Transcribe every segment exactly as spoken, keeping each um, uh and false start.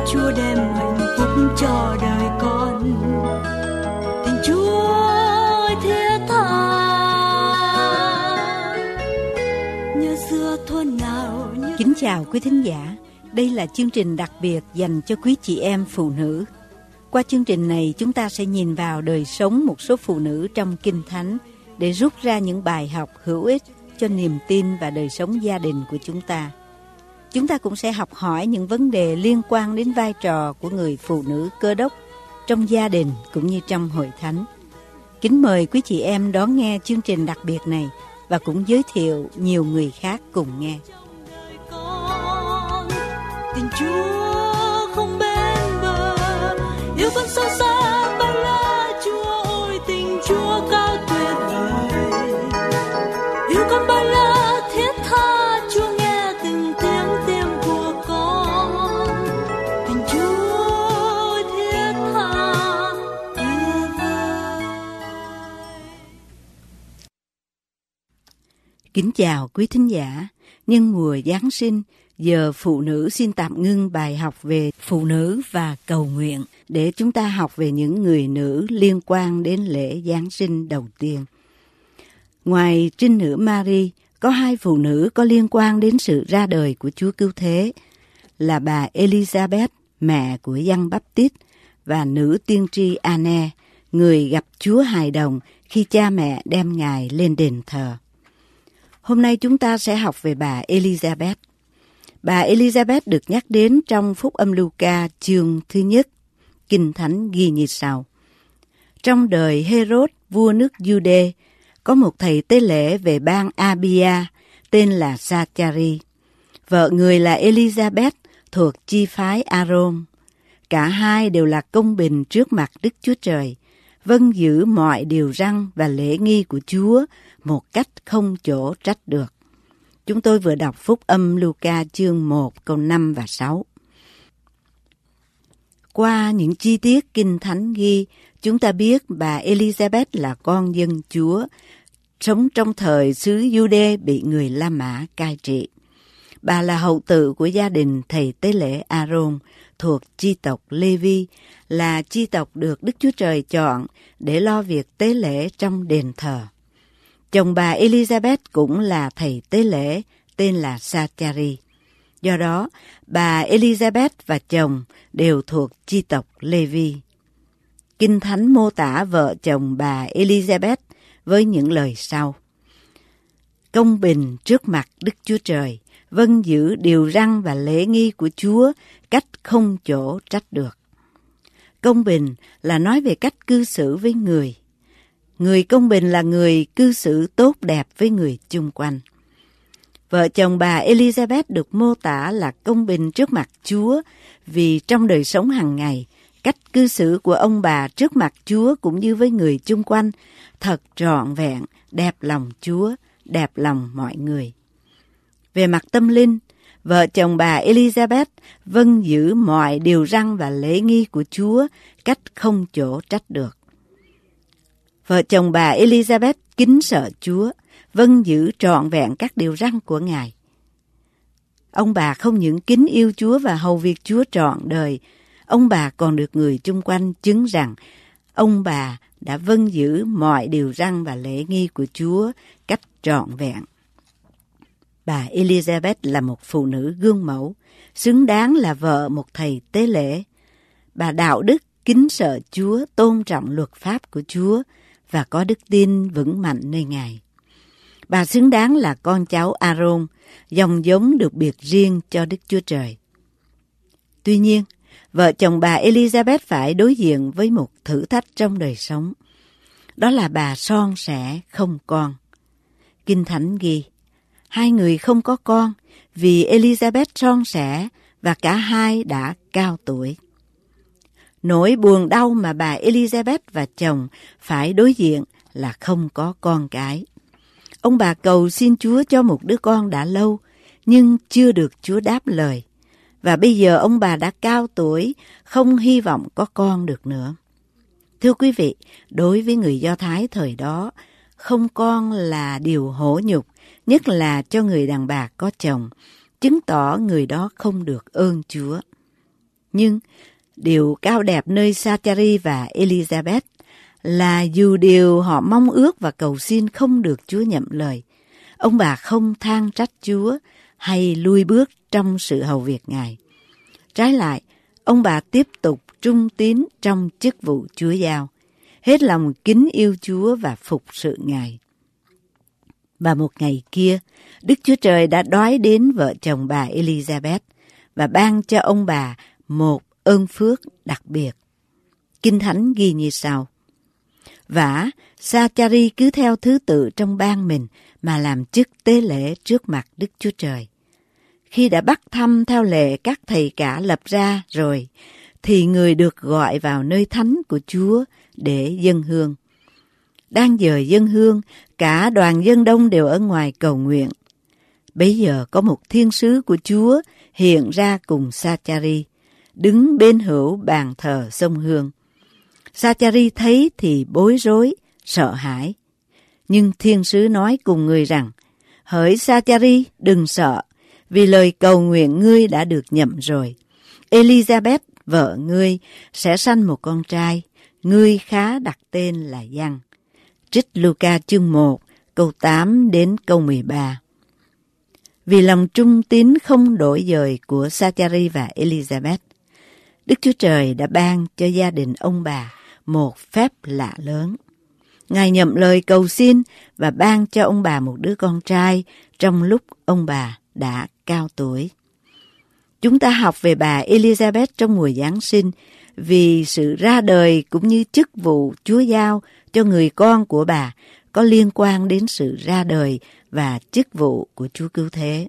Chúa đem hạnh phúc cho đời con. Tình Chúa ơi thiết tha, nhớ xưa thuở nào nhớ... Kính chào quý thính giả, đây là chương trình đặc biệt dành cho quý chị em phụ nữ. Qua chương trình này, chúng ta sẽ nhìn vào đời sống một số phụ nữ trong Kinh Thánh để rút ra những bài học hữu ích cho niềm tin và đời sống gia đình của chúng ta. Chúng ta cũng sẽ học hỏi những vấn đề liên quan đến vai trò của người phụ nữ Cơ Đốc trong gia đình cũng như trong hội thánh. Kính mời quý chị em đón nghe chương trình đặc biệt này và cũng giới thiệu nhiều người khác cùng nghe. Tình Chúa không bên bờ, yêu con sâu xa bao la. Chúa ơi, tình Chúa cao tuyệt vời, yêu con bao la thiết tha. Chúa nghe từng tiếng tim của con. Tình Chúa ơi thiết tha tuyệt vời. Kính chào quý thính giả. Nhân mùa Giáng sinh, giờ phụ nữ xin tạm ngưng bài học về phụ nữ và cầu nguyện để chúng ta học về những người nữ liên quan đến lễ Giáng sinh đầu tiên. Ngoài trinh nữ Mary, có hai phụ nữ có liên quan đến sự ra đời của Chúa Cứu Thế là bà Elizabeth, mẹ của Giăng Báp-tít, và nữ tiên tri Anne, người gặp Chúa hài đồng khi cha mẹ đem Ngài lên đền thờ. Hôm nay chúng ta sẽ học về bà Elizabeth. Bà Elizabeth được nhắc đến trong Phúc Âm Luca chương thứ nhất, Kinh Thánh ghi như sau. Trong đời Herod, vua nước Giu-đê, có một thầy tế lễ về bang Abia tên là Sa-cha-ri. Vợ người là Elizabeth thuộc chi phái A-rôn. Cả hai đều là công bình trước mặt Đức Chúa Trời, vâng giữ mọi điều răn và lễ nghi của Chúa một cách không chỗ trách được. Chúng tôi vừa đọc Phúc Âm Luca chương một câu năm và sáu. Qua những chi tiết Kinh Thánh ghi, chúng ta biết bà Elizabeth là con dân Chúa, sống trong thời xứ Giu-đê bị người La Mã cai trị. Bà là hậu tự của gia đình thầy tế lễ A-rôn thuộc chi tộc Lê-vi, là chi tộc được Đức Chúa Trời chọn để lo việc tế lễ trong đền thờ. Chồng bà Elizabeth cũng là thầy tế lễ tên là Sa-cha-ri. Do đó, bà Elizabeth và chồng đều thuộc chi tộc Lê-vi. Kinh Thánh mô tả vợ chồng bà Elizabeth với những lời sau. Công bình trước mặt Đức Chúa Trời, vâng giữ điều răn và lễ nghi của Chúa cách không chỗ trách được. Công bình là nói về cách cư xử với người. Người công bình là người cư xử tốt đẹp với người chung quanh. Vợ chồng bà Elizabeth được mô tả là công bình trước mặt Chúa vì trong đời sống hàng ngày, cách cư xử của ông bà trước mặt Chúa cũng như với người chung quanh thật trọn vẹn, đẹp lòng Chúa, đẹp lòng mọi người. Về mặt tâm linh, vợ chồng bà Elizabeth vâng giữ mọi điều răn và lễ nghi của Chúa cách không chỗ trách được. Vợ chồng bà Elizabeth kính sợ Chúa, vâng giữ trọn vẹn các điều răn của Ngài. Ông bà không những kính yêu Chúa và hầu việc Chúa trọn đời, ông bà còn được người chung quanh chứng rằng ông bà đã vâng giữ mọi điều răn và lễ nghi của Chúa cách trọn vẹn. Bà Elizabeth là một phụ nữ gương mẫu, xứng đáng là vợ một thầy tế lễ. Bà đạo đức, kính sợ Chúa, tôn trọng luật pháp của Chúa và có đức tin vững mạnh nơi Ngài. Bà xứng đáng là con cháu A-rôn, dòng giống được biệt riêng cho Đức Chúa Trời. Tuy nhiên, vợ chồng bà Elizabeth phải đối diện với một thử thách trong đời sống. Đó là bà son sẻ không con. Kinh Thánh ghi, hai người không có con vì Elizabeth son sẻ và cả hai đã cao tuổi. Nỗi buồn đau mà bà Elizabeth và chồng phải đối diện là không có con cái. Ông bà cầu xin Chúa cho một đứa con đã lâu, nhưng chưa được Chúa đáp lời. Và bây giờ ông bà đã cao tuổi, không hy vọng có con được nữa. Thưa quý vị, đối với người Do Thái thời đó, không con là điều hổ nhục, nhất là cho người đàn bà có chồng, chứng tỏ người đó không được ơn Chúa. Nhưng điều cao đẹp nơi Zachary và Elizabeth là dù điều họ mong ước và cầu xin không được Chúa nhậm lời, ông bà không than trách Chúa hay lui bước trong sự hầu việc Ngài. Trái lại, ông bà tiếp tục trung tín trong chức vụ Chúa giao, hết lòng kính yêu Chúa và phục sự Ngài. Và một ngày kia, Đức Chúa Trời đã đói đến vợ chồng bà Elizabeth và ban cho ông bà một ơn phước đặc biệt. Kinh Thánh ghi như sau: Vả, Zachary cứ theo thứ tự trong bang mình mà làm chức tế lễ trước mặt Đức Chúa Trời. Khi đã bắt thăm theo lệ các thầy cả lập ra rồi, thì người được gọi vào nơi thánh của Chúa để dâng hương. Đang giờ dâng hương, cả đoàn dân đông đều ở ngoài cầu nguyện. Bấy giờ có một thiên sứ của Chúa hiện ra cùng Zachary, đứng bên hữu bàn thờ dâng hương. Zachary thấy thì bối rối, sợ hãi. Nhưng thiên sứ nói cùng người rằng: Hỡi Zachary, đừng sợ, vì lời cầu nguyện ngươi đã được nhậm rồi. Elizabeth, vợ ngươi, sẽ sanh một con trai, ngươi khá đặt tên là Giăng. Trích Luca chương một, câu tám đến câu mười ba. Vì lòng trung tín không đổi dời của Zachary và Elizabeth, Đức Chúa Trời đã ban cho gia đình ông bà một phép lạ lớn. Ngài nhậm lời cầu xin và ban cho ông bà một đứa con trai trong lúc ông bà đã cao tuổi. Chúng ta học về bà Elizabeth trong mùa Giáng sinh vì sự ra đời cũng như chức vụ Chúa giao cho người con của bà có liên quan đến sự ra đời và chức vụ của Chúa Cứu Thế.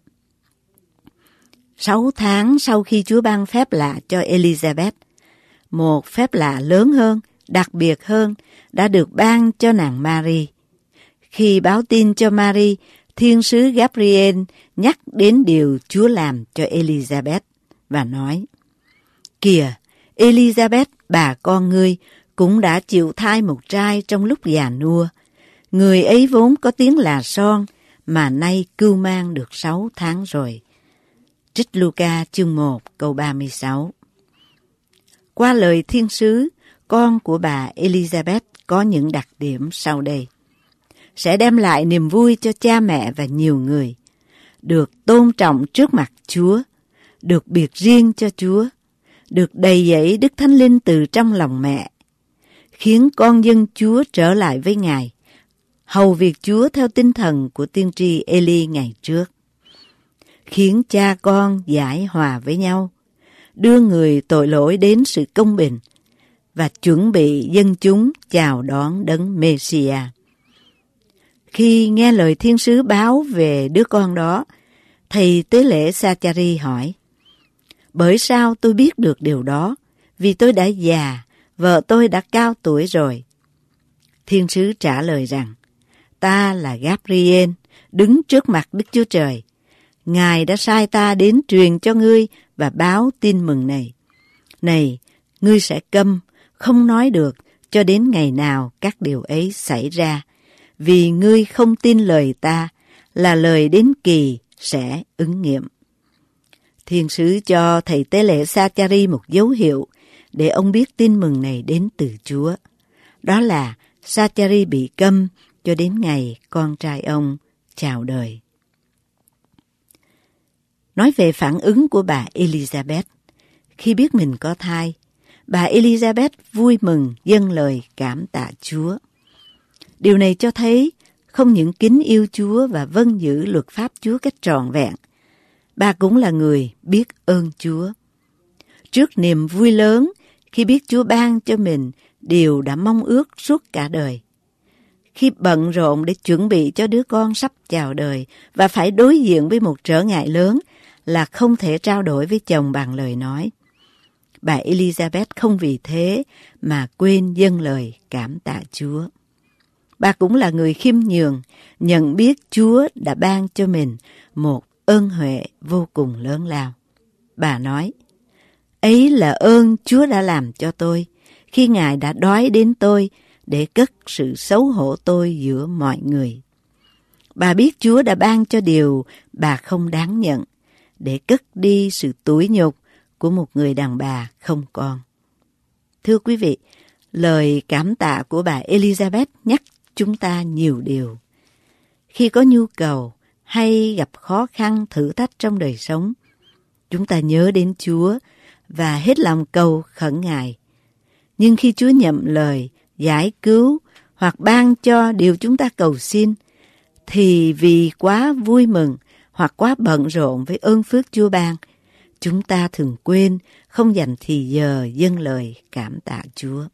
Sáu tháng sau khi Chúa ban phép lạ cho Elizabeth, một phép lạ lớn hơn, đặc biệt hơn đã được ban cho nàng Mary. Khi báo tin cho Mary, thiên sứ Gabriel nhắc đến điều Chúa làm cho Elizabeth và nói: Kìa, Elizabeth, bà con ngươi, cũng đã chịu thai một trai trong lúc già nua. Người ấy vốn có tiếng là son, mà nay cưu mang được sáu tháng rồi. Trích Luca chương một câu ba mươi sáu. Qua lời thiên sứ, con của bà Elizabeth có những đặc điểm sau đây: sẽ đem lại niềm vui cho cha mẹ và nhiều người, được tôn trọng trước mặt Chúa, được biệt riêng cho Chúa, được đầy dẫy Đức Thánh Linh từ trong lòng mẹ, khiến con dân Chúa trở lại với Ngài, hầu việc Chúa theo tinh thần của tiên tri Eli ngày trước, khiến cha con giải hòa với nhau, đưa người tội lỗi đến sự công bình và chuẩn bị dân chúng chào đón đấng Mê-si-a. Khi nghe lời thiên sứ báo về đứa con đó, thầy tế lễ Zachary hỏi: Bởi sao tôi biết được điều đó? Vì tôi đã già, vợ tôi đã cao tuổi rồi. Thiên sứ trả lời rằng: Ta là Gabriel, đứng trước mặt Đức Chúa Trời. Ngài đã sai ta đến truyền cho ngươi và báo tin mừng này. Này, ngươi sẽ câm, không nói được cho đến ngày nào các điều ấy xảy ra, vì ngươi không tin lời ta, là lời đến kỳ sẽ ứng nghiệm. Thiên sứ cho thầy tế lễ Zachary một dấu hiệu để ông biết tin mừng này đến từ Chúa. Đó là Zachary bị câm cho đến ngày con trai ông chào đời. Nói về phản ứng của bà Elizabeth, khi biết mình có thai, bà Elizabeth vui mừng dâng lời cảm tạ Chúa. Điều này cho thấy không những kính yêu Chúa và vâng giữ luật pháp Chúa cách trọn vẹn, bà cũng là người biết ơn Chúa. Trước niềm vui lớn khi biết Chúa ban cho mình điều đã mong ước suốt cả đời, khi bận rộn để chuẩn bị cho đứa con sắp chào đời và phải đối diện với một trở ngại lớn là không thể trao đổi với chồng bằng lời nói, bà Elizabeth không vì thế mà quên dâng lời cảm tạ Chúa. Bà cũng là người khiêm nhường, nhận biết Chúa đã ban cho mình một ơn huệ vô cùng lớn lao. Bà nói: Ấy là ơn Chúa đã làm cho tôi, khi Ngài đã đói đến tôi để cất sự xấu hổ tôi giữa mọi người. Bà biết Chúa đã ban cho điều bà không đáng nhận, để cất đi sự tủi nhục của một người đàn bà không con. Thưa quý vị, lời cảm tạ của bà Elizabeth nhắc chúng ta nhiều điều. Khi có nhu cầu hay gặp khó khăn thử thách trong đời sống, chúng ta nhớ đến Chúa và hết lòng cầu khẩn Ngài. Nhưng khi Chúa nhậm lời, giải cứu hoặc ban cho điều chúng ta cầu xin, thì vì quá vui mừng hoặc quá bận rộn với ơn phước Chúa ban, chúng ta thường quên không dành thì giờ dâng lời cảm tạ Chúa.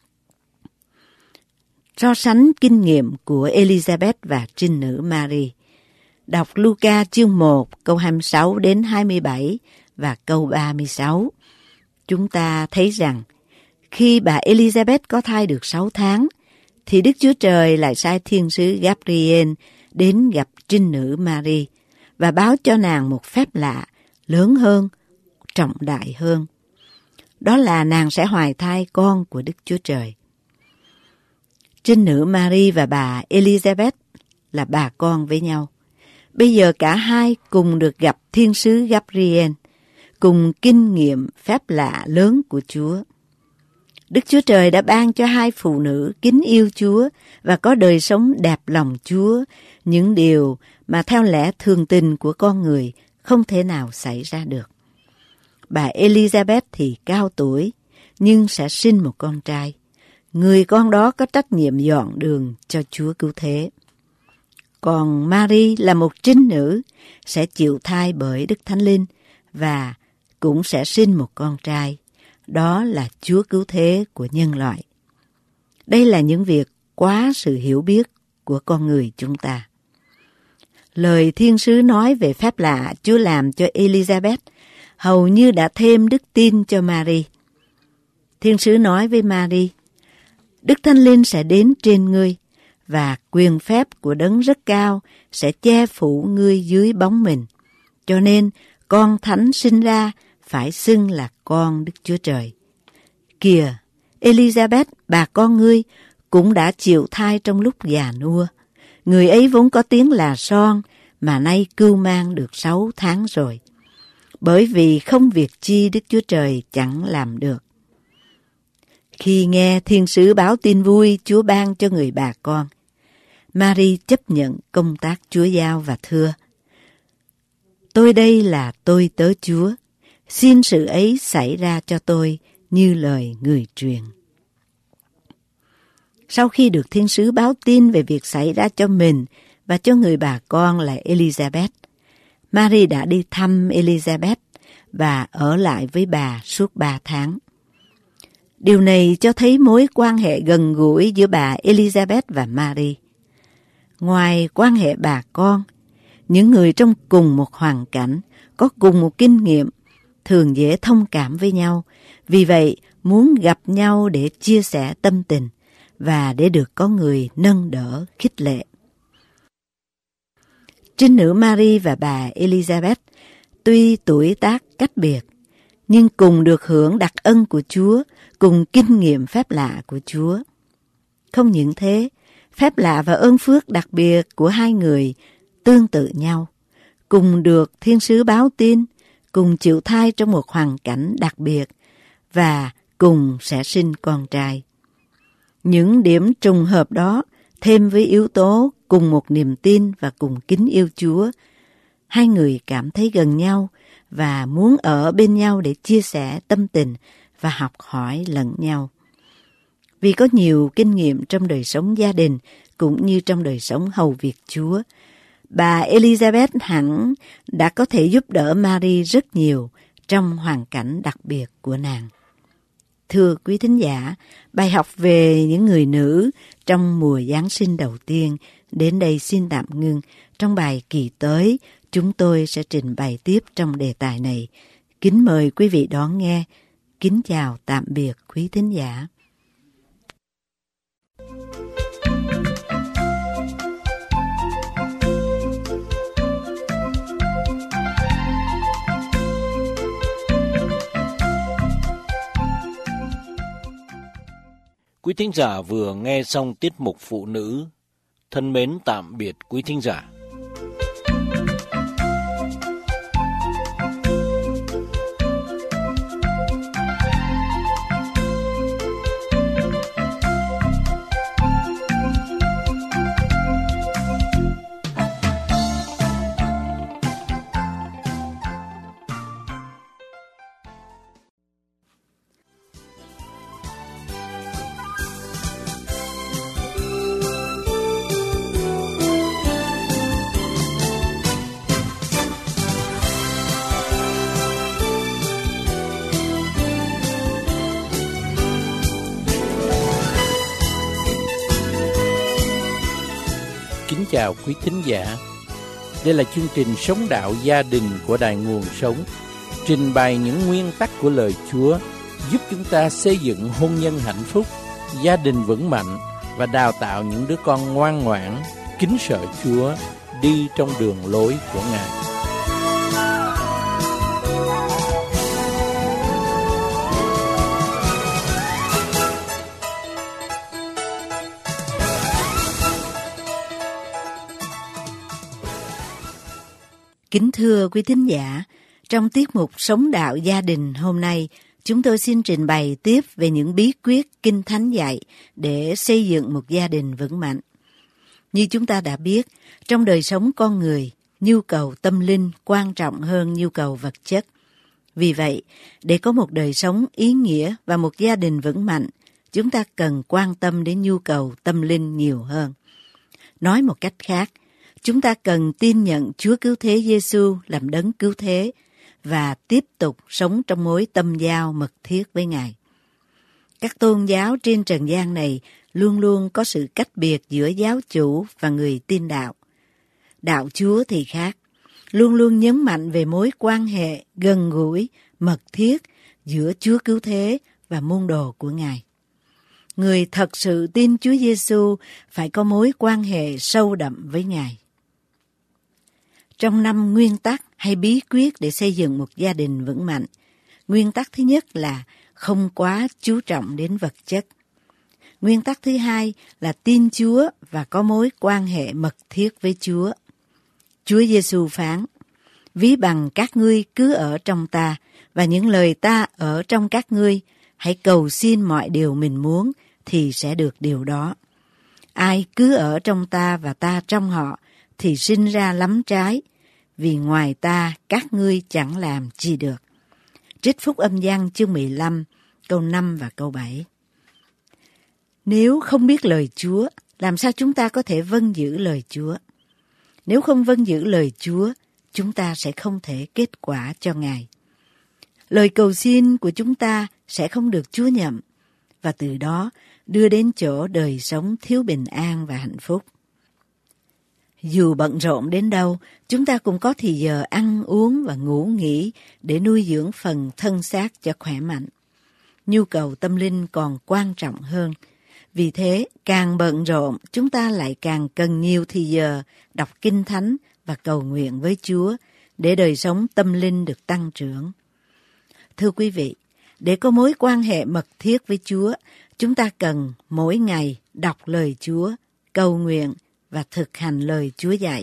So sánh kinh nghiệm của Elizabeth và trinh nữ Mary. Đọc Luca chương một câu hai mươi sáu đến hai mươi bảy và câu ba mươi sáu. Chúng ta thấy rằng khi bà Elizabeth có thai được sáu tháng, thì Đức Chúa Trời lại sai thiên sứ Gabriel đến gặp trinh nữ Mary và báo cho nàng một phép lạ lớn hơn, trọng đại hơn. Đó là nàng sẽ hoài thai con của Đức Chúa Trời. Trinh nữ Mary và bà Elizabeth là bà con với nhau. Bây giờ cả hai cùng được gặp thiên sứ Gabriel, cùng kinh nghiệm phép lạ lớn của Chúa. Đức Chúa Trời đã ban cho hai phụ nữ kính yêu Chúa và có đời sống đẹp lòng Chúa, những điều mà theo lẽ thường tình của con người không thể nào xảy ra được. Bà Elizabeth thì cao tuổi, nhưng sẽ sinh một con trai. Người con đó có trách nhiệm dọn đường cho Chúa cứu thế. Còn Mary là một trinh nữ, sẽ chịu thai bởi Đức Thánh Linh và cũng sẽ sinh một con trai. Đó là Chúa cứu thế của nhân loại. Đây là những việc quá sự hiểu biết của con người chúng ta. Lời thiên sứ nói về phép lạ Chúa làm cho Elizabeth hầu như đã thêm đức tin cho Mary. Thiên sứ nói với Mary, Đức Thánh Linh sẽ đến trên ngươi và quyền phép của Đấng rất cao sẽ che phủ ngươi dưới bóng mình. Cho nên con thánh sinh ra phải xưng là con Đức Chúa Trời. Kìa, Elizabeth, bà con ngươi, cũng đã chịu thai trong lúc già nua. Người ấy vốn có tiếng là son, mà nay cưu mang được sáu tháng rồi. Bởi vì không việc chi Đức Chúa Trời chẳng làm được. Khi nghe thiên sứ báo tin vui Chúa ban cho người bà con, Mary chấp nhận công tác Chúa giao và thưa, tôi đây là tôi tớ Chúa, xin sự ấy xảy ra cho tôi như lời người truyền. Sau khi được thiên sứ báo tin về việc xảy ra cho mình và cho người bà con là Elizabeth, Mary đã đi thăm Elizabeth và ở lại với bà suốt ba tháng. Điều này cho thấy mối quan hệ gần gũi giữa bà Elizabeth và Mary. Ngoài quan hệ bà con, những người trong cùng một hoàn cảnh, có cùng một kinh nghiệm, thường dễ thông cảm với nhau, vì vậy muốn gặp nhau để chia sẻ tâm tình và để được có người nâng đỡ, khích lệ. Trinh nữ Mary và bà Elizabeth tuy tuổi tác cách biệt, nhưng cùng được hưởng đặc ân của Chúa, cùng kinh nghiệm phép lạ của Chúa. Không những thế, phép lạ và ơn phước đặc biệt của hai người tương tự nhau, cùng được thiên sứ báo tin, cùng chịu thai trong một hoàn cảnh đặc biệt và cùng sẽ sinh con trai. Những điểm trùng hợp đó thêm với yếu tố cùng một niềm tin và cùng kính yêu Chúa, hai người cảm thấy gần nhau và muốn ở bên nhau để chia sẻ tâm tình và học hỏi lẫn nhau. Vì có nhiều kinh nghiệm trong đời sống gia đình cũng như trong đời sống hầu việc Chúa, bà Elizabeth hẳn đã có thể giúp đỡ Mary rất nhiều trong hoàn cảnh đặc biệt của nàng. Thưa quý thính giả, bài học về những người nữ trong mùa Giáng sinh đầu tiên đến đây xin tạm ngưng. Trong bài kỳ tới, chúng tôi sẽ trình bày tiếp trong đề tài này. Kính mời quý vị đón nghe. Kính chào tạm biệt quý thính giả. Quý thính giả vừa nghe xong tiết mục Phụ Nữ. Thân mến tạm biệt quý thính giả. chào quý thính giả. Đây là chương trình Sống Đạo Gia Đình của Đài Nguồn Sống, trình bày những nguyên tắc của lời Chúa, giúp chúng ta xây dựng hôn nhân hạnh phúc, gia đình vững mạnh và đào tạo những đứa con ngoan ngoãn, kính sợ Chúa, đi trong đường lối của Ngài. Kính thưa quý thính giả, trong tiết mục Sống Đạo Gia Đình hôm nay, chúng tôi xin trình bày tiếp về những bí quyết Kinh Thánh dạy để xây dựng một gia đình vững mạnh. Như chúng ta đã biết, trong đời sống con người, nhu cầu tâm linh quan trọng hơn nhu cầu vật chất. Vì vậy, để có một đời sống ý nghĩa và một gia đình vững mạnh, chúng ta cần quan tâm đến nhu cầu tâm linh nhiều hơn. Nói một cách khác, chúng ta cần tin nhận Chúa Cứu Thế Giêsu làm đấng cứu thế và tiếp tục sống trong mối tâm giao mật thiết với Ngài. Các tôn giáo trên trần gian này luôn luôn có sự cách biệt giữa giáo chủ và người tin đạo. Đạo Chúa thì khác, luôn luôn nhấn mạnh về mối quan hệ gần gũi, mật thiết giữa Chúa Cứu Thế và môn đồ của Ngài. Người thật sự tin Chúa Giêsu phải có mối quan hệ sâu đậm với Ngài. Trong năm nguyên tắc hay bí quyết để xây dựng một gia đình vững mạnh, nguyên tắc thứ nhất là không quá chú trọng đến vật chất. Nguyên tắc thứ hai là tin Chúa và có mối quan hệ mật thiết với Chúa. Chúa Giêsu phán: "Ví bằng các ngươi cứ ở trong ta và những lời ta ở trong các ngươi, hãy cầu xin mọi điều mình muốn thì sẽ được điều đó. Ai cứ ở trong ta và ta trong họ thì sinh ra lắm trái, vì ngoài ta các ngươi chẳng làm chi được." Trích Phúc Âm Giăng chương mười lăm, câu năm và câu bảy. Nếu không biết lời Chúa, làm sao chúng ta có thể vâng giữ lời Chúa? Nếu không vâng giữ lời Chúa, chúng ta sẽ không thể kết quả cho Ngài. Lời cầu xin của chúng ta sẽ không được Chúa nhậm, và từ đó đưa đến chỗ đời sống thiếu bình an và hạnh phúc. Dù bận rộn đến đâu, chúng ta cũng có thì giờ ăn uống và ngủ nghỉ để nuôi dưỡng phần thân xác cho khỏe mạnh. Nhu cầu tâm linh còn quan trọng hơn. Vì thế, càng bận rộn, chúng ta lại càng cần nhiều thì giờ đọc Kinh Thánh và cầu nguyện với Chúa để đời sống tâm linh được tăng trưởng. Thưa quý vị, để có mối quan hệ mật thiết với Chúa, chúng ta cần mỗi ngày đọc lời Chúa, cầu nguyện và thực hành lời Chúa dạy.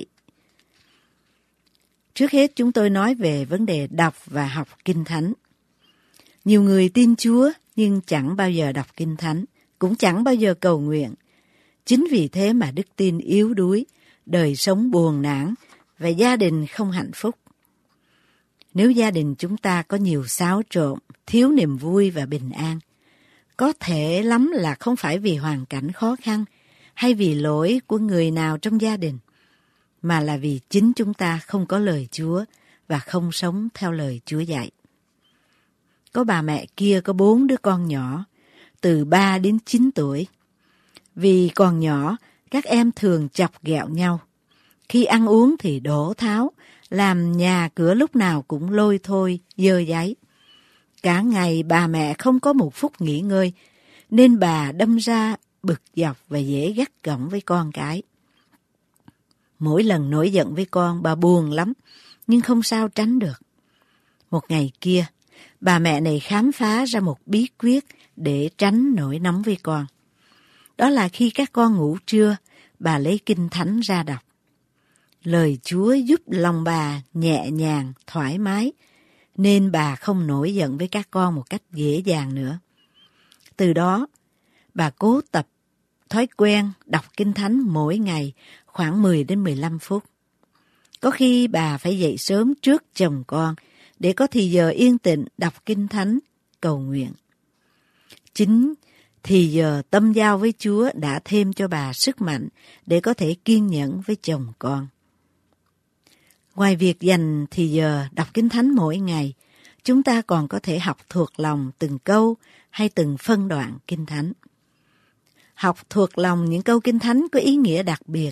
Trước hết chúng tôi nói về vấn đề đọc và học Kinh Thánh. Nhiều người tin Chúa nhưng chẳng bao giờ đọc Kinh Thánh, cũng chẳng bao giờ cầu nguyện. Chính vì thế mà đức tin yếu đuối, đời sống buồn nản và gia đình không hạnh phúc. Nếu gia đình chúng ta có nhiều xáo trộn, thiếu niềm vui và bình an, có thể lắm là không phải vì hoàn cảnh khó khăn hay vì lỗi của người nào trong gia đình, mà là vì chính chúng ta không có lời Chúa và không sống theo lời Chúa dạy. Có bà mẹ kia có bốn đứa con nhỏ, từ ba đến chín tuổi. Vì còn nhỏ, các em thường chọc ghẹo nhau. Khi ăn uống thì đổ tháo, làm nhà cửa lúc nào cũng lôi thôi, dơ dáy. Cả ngày bà mẹ không có một phút nghỉ ngơi, nên bà đâm ra bực dọc và dễ gắt gỏng với con cái. Mỗi lần nổi giận với con, bà buồn lắm, nhưng không sao tránh được. Một ngày kia, bà mẹ này khám phá ra một bí quyết để tránh nổi nóng với con. Đó là khi các con ngủ trưa, bà lấy Kinh Thánh ra đọc. Lời Chúa giúp lòng bà nhẹ nhàng, thoải mái, nên bà không nổi giận với các con một cách dễ dàng nữa. Từ đó, bà cố tập thói quen đọc Kinh Thánh mỗi ngày khoảng mười đến mười lăm phút. Có khi bà phải dậy sớm trước chồng con để có thì giờ yên tĩnh đọc Kinh Thánh, cầu nguyện. Chính thì giờ tâm giao với Chúa đã thêm cho bà sức mạnh để có thể kiên nhẫn với chồng con. Ngoài việc dành thì giờ đọc Kinh Thánh mỗi ngày, chúng ta còn có thể học thuộc lòng từng câu hay từng phân đoạn Kinh Thánh. Học thuộc lòng những câu Kinh Thánh có ý nghĩa đặc biệt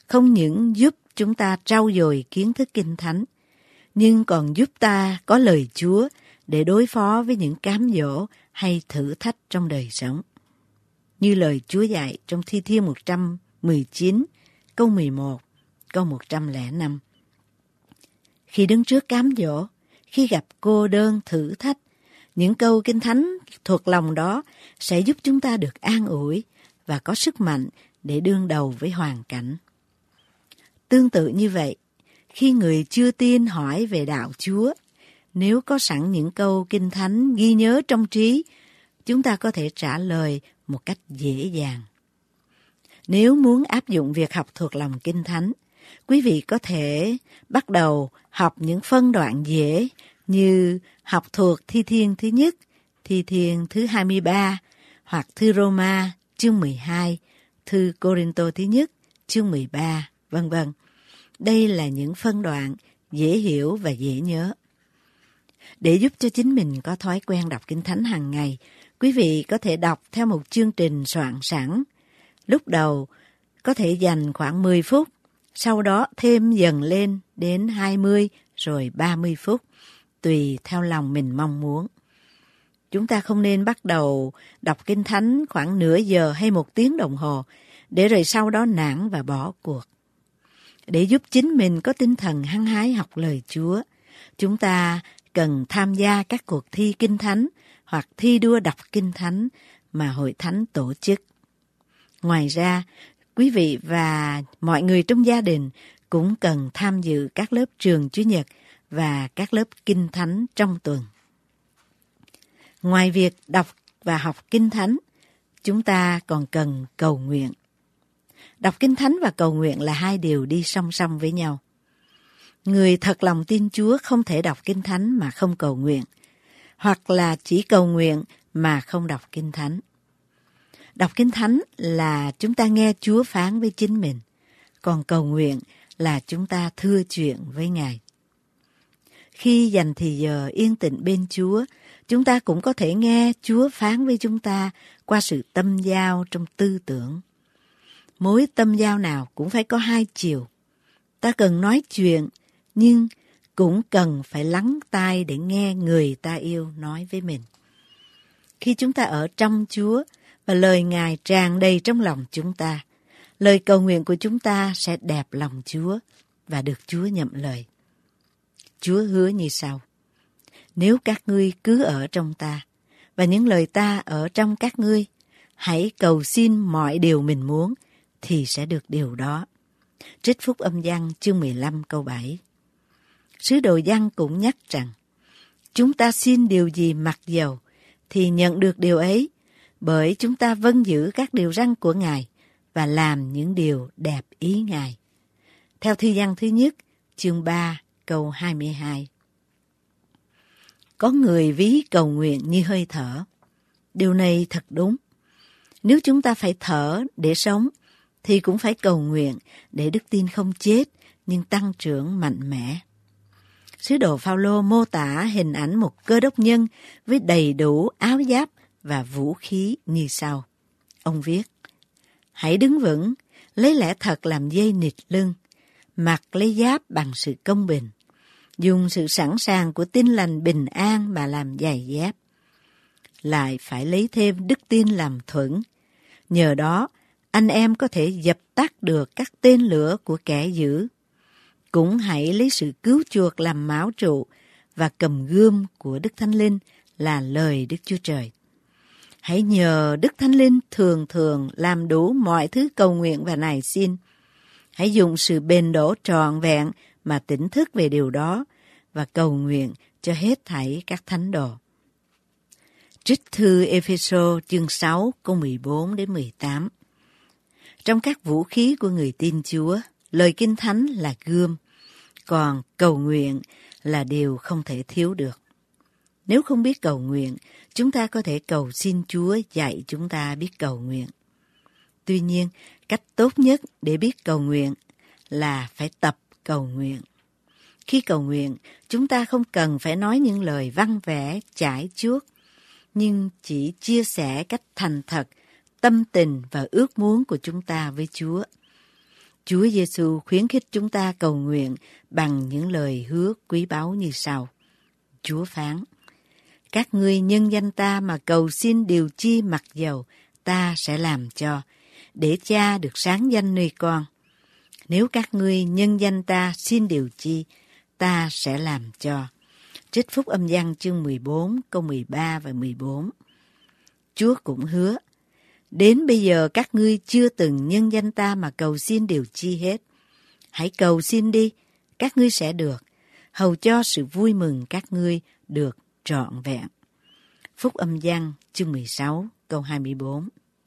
không những giúp chúng ta trau dồi kiến thức Kinh Thánh, nhưng còn giúp ta có lời Chúa để đối phó với những cám dỗ hay thử thách trong đời sống. Như lời Chúa dạy trong Thi Thiên một trăm mười chín, câu mười một, câu một trăm lẻ năm. Khi đứng trước cám dỗ, khi gặp cô đơn thử thách, những câu Kinh Thánh thuộc lòng đó sẽ giúp chúng ta được an ủi và có sức mạnh để đương đầu với hoàn cảnh. Tương tự như vậy, khi người chưa tin hỏi về đạo Chúa, nếu có sẵn những câu Kinh Thánh ghi nhớ trong trí, chúng ta có thể trả lời một cách dễ dàng. Nếu muốn áp dụng việc học thuộc lòng Kinh Thánh, quý vị có thể bắt đầu học những phân đoạn dễ như học thuộc Thi Thiên thứ nhất, Thi Thiên thứ hai mươi ba, hoặc thư Roma chương mười hai, thư Cô-rinh-tô thứ nhất chương mười ba, vân vân. Đây là những phân đoạn dễ hiểu và dễ nhớ. Để giúp cho chính mình có thói quen đọc Kinh Thánh hàng ngày, quý vị có thể đọc theo một chương trình soạn sẵn. Lúc đầu có thể dành khoảng mười phút, sau đó thêm dần lên đến hai mươi rồi ba mươi phút, tùy theo lòng mình mong muốn. Chúng ta không nên bắt đầu đọc Kinh Thánh khoảng nửa giờ hay một tiếng đồng hồ, để rồi sau đó nản và bỏ cuộc. Để giúp chính mình có tinh thần hăng hái học lời Chúa, chúng ta cần tham gia các cuộc thi Kinh Thánh hoặc thi đua đọc Kinh Thánh mà Hội Thánh tổ chức. Ngoài ra, quý vị và mọi người trong gia đình cũng cần tham dự các lớp trường Chủ nhật và các lớp Kinh Thánh trong tuần. Ngoài việc đọc và học Kinh Thánh, chúng ta còn cần cầu nguyện. Đọc Kinh Thánh và cầu nguyện là hai điều đi song song với nhau. Người thật lòng tin Chúa không thể đọc Kinh Thánh mà không cầu nguyện, hoặc là chỉ cầu nguyện mà không đọc Kinh Thánh. Đọc Kinh Thánh là chúng ta nghe Chúa phán với chính mình, còn cầu nguyện là chúng ta thưa chuyện với Ngài. Khi dành thì giờ yên tĩnh bên Chúa, chúng ta cũng có thể nghe Chúa phán với chúng ta qua sự tâm giao trong tư tưởng. Mối tâm giao nào cũng phải có hai chiều. Ta cần nói chuyện, nhưng cũng cần phải lắng tai để nghe người ta yêu nói với mình. Khi chúng ta ở trong Chúa và lời Ngài tràn đầy trong lòng chúng ta, lời cầu nguyện của chúng ta sẽ đẹp lòng Chúa và được Chúa nhậm lời. Chúa hứa như sau: nếu các ngươi cứ ở trong ta và những lời ta ở trong các ngươi, hãy cầu xin mọi điều mình muốn thì sẽ được điều đó. Trích Phúc Âm Giăng chương mười lăm câu bảy. Sứ đồ Giăng cũng nhắc rằng, chúng ta xin điều gì mặc dầu thì nhận được điều ấy, bởi chúng ta vâng giữ các điều răn của Ngài và làm những điều đẹp ý Ngài. Theo Thư Giăng thứ nhất chương ba câu hai mươi hai. Có người ví cầu nguyện như hơi thở. Điều này thật đúng. Nếu chúng ta phải thở để sống, thì cũng phải cầu nguyện để đức tin không chết nhưng tăng trưởng mạnh mẽ. Sứ đồ Phao-lô mô tả hình ảnh một cơ đốc nhân với đầy đủ áo giáp và vũ khí như sau. Ông viết: hãy đứng vững, lấy lẽ thật làm dây nịt lưng, mặc lấy giáp bằng sự công bình, dùng sự sẵn sàng của tin lành bình an mà làm giày dép. Lại phải lấy thêm đức tin làm thuẫn, nhờ đó anh em có thể dập tắt được các tên lửa của kẻ dữ. Cũng hãy lấy sự cứu chuộc làm mão trụ và cầm gươm của Đức Thánh Linh là lời Đức Chúa Trời. Hãy nhờ Đức Thánh Linh thường thường làm đủ mọi thứ cầu nguyện và nài xin. Hãy dùng sự bền đổ trọn vẹn mà tỉnh thức về điều đó và cầu nguyện cho hết thảy các thánh đồ. Trích thư Ê-phê-sô chương sáu câu mười bốn đến mười tám. Trong các vũ khí của người tin Chúa, lời Kinh Thánh là gươm, còn cầu nguyện là điều không thể thiếu được. Nếu không biết cầu nguyện, chúng ta có thể cầu xin Chúa dạy chúng ta biết cầu nguyện. Tuy nhiên, cách tốt nhất để biết cầu nguyện là phải tập cầu nguyện. Khi cầu nguyện, chúng ta không cần phải nói những lời văn vẽ, chải chuốt, nhưng chỉ chia sẻ cách thành thật, tâm tình và ước muốn của chúng ta với Chúa. Chúa Giêsu khuyến khích chúng ta cầu nguyện bằng những lời hứa quý báu như sau. Chúa phán: các ngươi nhân danh ta mà cầu xin điều chi mặc dầu, ta sẽ làm cho, để Cha được sáng danh nơi con. Nếu các ngươi nhân danh ta xin điều chi, ta sẽ làm cho. Trích Phúc Âm Giăng chương mười bốn, câu mười ba và mười bốn. Chúa cũng hứa: đến bây giờ các ngươi chưa từng nhân danh ta mà cầu xin điều chi hết. Hãy cầu xin đi, các ngươi sẽ được, hầu cho sự vui mừng các ngươi được trọn vẹn. Phúc Âm Giăng chương mười sáu, câu hai mươi bốn.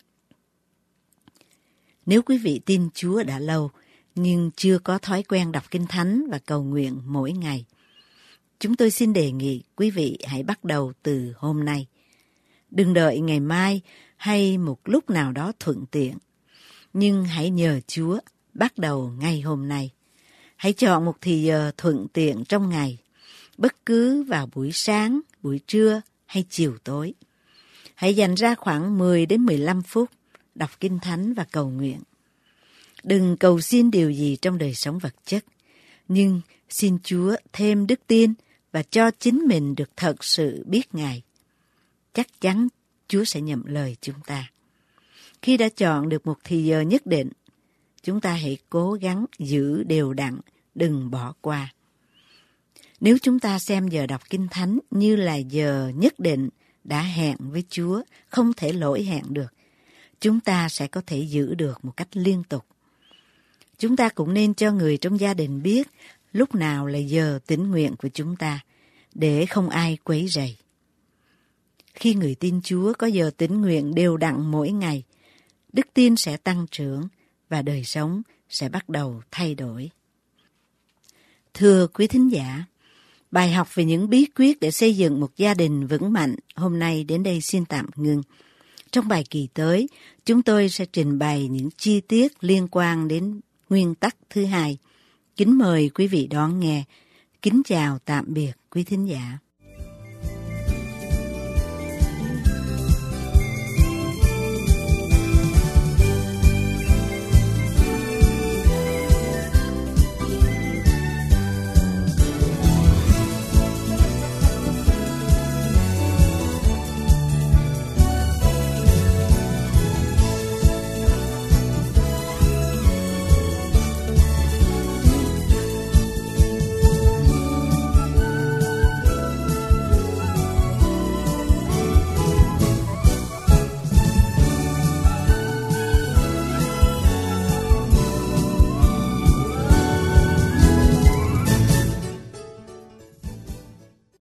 Nếu quý vị tin Chúa đã lâu, nhưng chưa có thói quen đọc Kinh Thánh và cầu nguyện mỗi ngày, chúng tôi xin đề nghị quý vị hãy bắt đầu từ hôm nay. Đừng đợi ngày mai hay một lúc nào đó thuận tiện, nhưng hãy nhờ Chúa bắt đầu ngay hôm nay. Hãy chọn một thì giờ thuận tiện trong ngày, bất cứ vào buổi sáng, buổi trưa hay chiều tối. Hãy dành ra khoảng mười đến mười lăm phút đọc Kinh Thánh và cầu nguyện. Đừng cầu xin điều gì trong đời sống vật chất, nhưng xin Chúa thêm đức tin và cho chính mình được thật sự biết Ngài. Chắc chắn Chúa sẽ nhậm lời chúng ta. Khi đã chọn được một thì giờ nhất định, chúng ta hãy cố gắng giữ đều đặn, đừng bỏ qua. Nếu chúng ta xem giờ đọc Kinh Thánh như là giờ nhất định đã hẹn với Chúa, không thể lỗi hẹn được, chúng ta sẽ có thể giữ được một cách liên tục. Chúng ta cũng nên cho người trong gia đình biết lúc nào là giờ tín nguyện của chúng ta, để không ai quấy rầy. Khi người tin Chúa có giờ tín nguyện đều đặn mỗi ngày, đức tin sẽ tăng trưởng và đời sống sẽ bắt đầu thay đổi. Thưa quý thính giả, bài học về những bí quyết để xây dựng một gia đình vững mạnh hôm nay đến đây xin tạm ngưng. Trong bài kỳ tới, chúng tôi sẽ trình bày những chi tiết liên quan đến nguyên tắc thứ hai. Kính mời quý vị đón nghe. Kính chào tạm biệt quý thính giả.